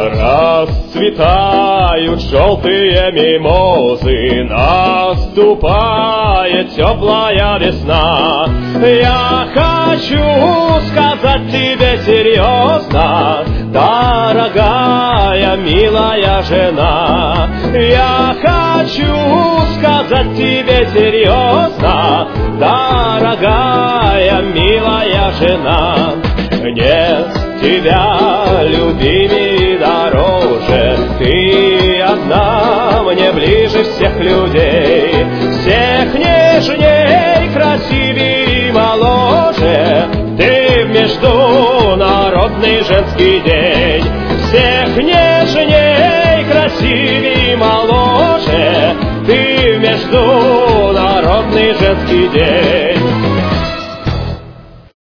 Расцветают желтые мимозы, наступает теплая весна. Я хочу сказать тебе серьезно, дорогая, милая жена. Я хочу сказать тебе серьезно, дорогая, милая жена. Нет тебя любимей дороже, ты одна мне ближе всех людей, всех нежней, красивей и моложе. Ты в международный женский день, всех нежней, красивей и моложе. Ты в международный женский день.